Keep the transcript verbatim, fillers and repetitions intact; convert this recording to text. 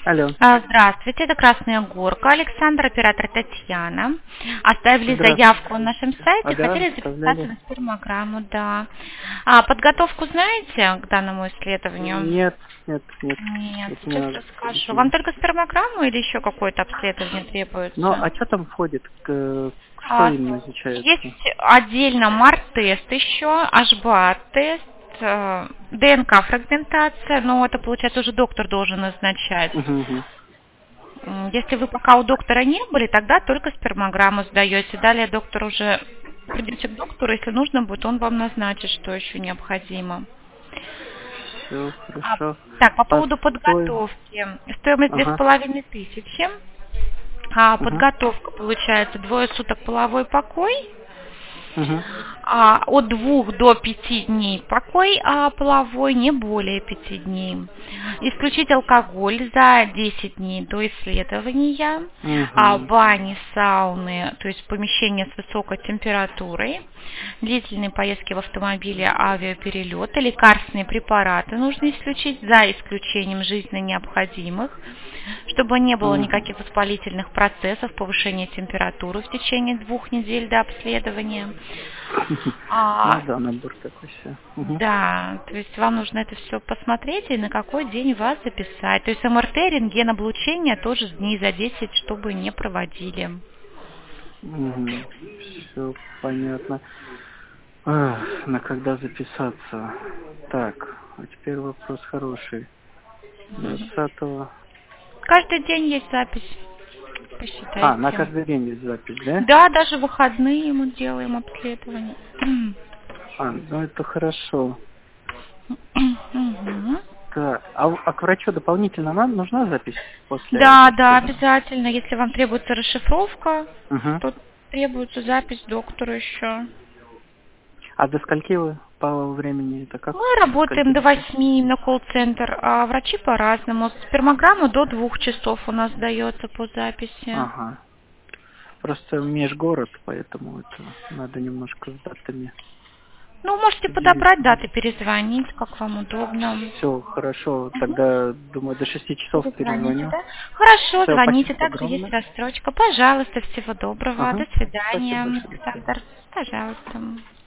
Алло. А, Здравствуйте, это Красная Горка. Александр, оператор Татьяна. Оставили Здравствуйте. заявку на нашем сайте, Ага, хотели записаться оставляли. на спермограмму, да. А подготовку знаете к данному исследованию? Нет, нет, нет. Нет, Это не сейчас надо. расскажу. Вам только спермограмму или еще какое-то обследование Ну, требуется? а что там входит? К- Что А, именно Есть изучается? отдельно МАР-тест еще, эйч би эй-тест, э, ДНК-фрагментация, но это, получается, уже доктор должен назначать. Угу, угу. М, Если вы пока у доктора не были, тогда только спермограмму сдаете. Далее доктор уже придете к доктору, если нужно будет, он вам назначит, что еще необходимо. Все, А, хорошо. так, по А поводу стой. подготовки. Стоимость две с Ага. половиной тысячи. А, Угу. подготовка получается двое суток половой покой. Угу. А, от двух до пяти дней покой а половой, не более пяти дней. Исключить алкоголь за десять дней до исследования. А, Угу. бани, сауны, то есть помещения с высокой температурой. Длительные поездки в автомобиле, авиаперелеты. Лекарственные препараты нужно исключить за исключением жизненно необходимых, чтобы не было Угу. никаких воспалительных процессов, повышения температуры в течение двух недель до обследования. Ну А, да, набор такой все. Угу. да, то есть вам нужно это все посмотреть и на какой день вас записать. То есть МРТ, рентген, облучение тоже дней за десять, чтобы не проводили. Угу. Все понятно. А, на когда записаться? Так, а теперь вопрос хороший. Двадцатого. Каждый день есть запись, А, на посчитайте. каждый день есть запись, да? Да, даже в выходные мы делаем обследование. А, ну это хорошо. Мгм. Так, а, в- а к врачу дополнительно нам нужна запись после Да, да, обследования? обязательно. Если вам требуется расшифровка, Угу. то требуется запись доктору еще. А до скольки вы по времени? Это как? Мы До скольки работаем до до скольки? восьми на колл-центр, а врачи по-разному. Спермограмму до двух часов у нас дается по записи. Ага. Просто межгород, поэтому это надо немножко с датами Ну, можете подобрать поделиться. даты, перезвонить, как вам удобно. Все, хорошо. Мгм. Тогда, думаю, до шести часов Перезвоните, перезвоню. да? Хорошо, Все, звоните. спасибо Также есть огромное. рассрочка. Пожалуйста, всего доброго. До Ага. Спасибо свидания, большое. До свидания. Александр. Пожалуйста.